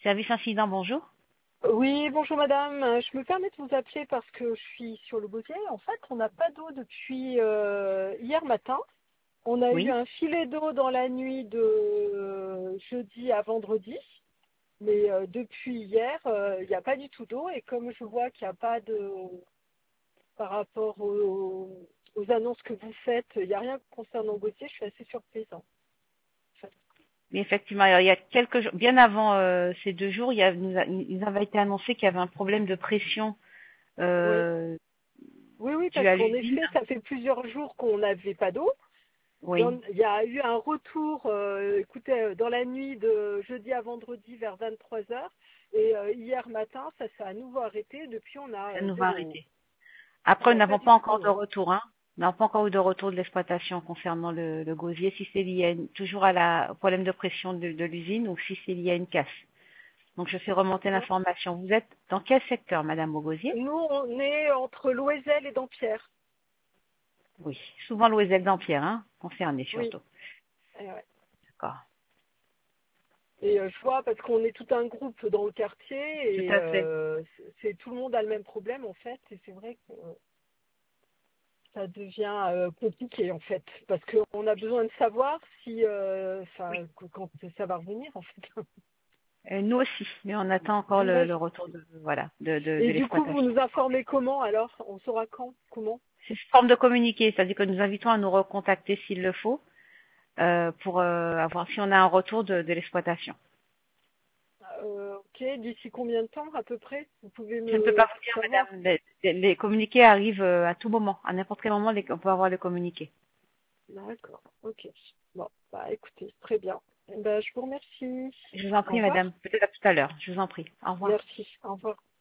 Service incident, bonjour. Oui, bonjour madame. Je me permets de vous appeler parce que je suis sur le Gosier. En fait, on n'a pas d'eau depuis hier matin. On a eu Oui. un filet d'eau dans la nuit de jeudi à vendredi. Mais depuis hier, il n'y a pas du tout d'eau. Et comme je vois qu'il n'y a pas de... Par rapport aux annonces que vous faites, il n'y a rien concernant Gosier, je suis assez surprise, hein, en fait. Mais effectivement, alors, il y a quelques jours, bien avant ces 2 jours, il avait été annoncé qu'il y avait un problème de pression Oui, euh, oui, dû parce à qu'en l'usine. effet, ça fait plusieurs jours qu'on n'avait pas d'eau. Oui. Il y a eu un retour, écoutez, dans la nuit de jeudi à vendredi vers 23 heures. Et hier matin, ça s'est à nouveau arrêté. Depuis, on a Ça nous va zéro eau. arrêter. Il Après, n'y nous a pas n'avons du pas tout encore de d'eau, hein. retour, hein. Nous n'avons pas encore eu de retour de l'exploitation concernant le gosier, si c'est lié toujours au problème de pression de l'usine ou si c'est lié à une casse. Donc, je fais remonter Non. l'information. Vous êtes dans quel secteur, Madame Gosier? Nous, on est entre Loisel et Dampierre. Oui. Souvent l'Oiselle d'Ampierre, hein, concerné Oui. surtout. Ouais. D'accord. Et je vois parce qu'on est tout un groupe dans le quartier Tout et à fait. tout le monde a le même problème en fait. Et c'est vrai que ça devient compliqué en fait parce qu'on a besoin de savoir si, quand ça va revenir en fait. Nous aussi, mais on attend encore Ouais. le retour de Et du coup, vous l'exploitation. nous informez comment alors? On saura quand? Comment? C'est une forme de communiquer, c'est-à-dire que nous invitons à nous recontacter s'il le faut pour avoir si on a un retour de l'exploitation. Ok, d'ici combien de temps à peu près? Vous pouvez Je ne peux pas me vous dire, savoir? madame, les communiqués arrivent à tout moment, à n'importe quel moment, on peut avoir les communiqués. D'accord, ok. Bon, bah écoutez, très bien. Eh ben, je vous remercie. Je vous en Au prie, revoir. madame, peut-être à tout à l'heure, je vous en prie. Au revoir. Merci. Au revoir.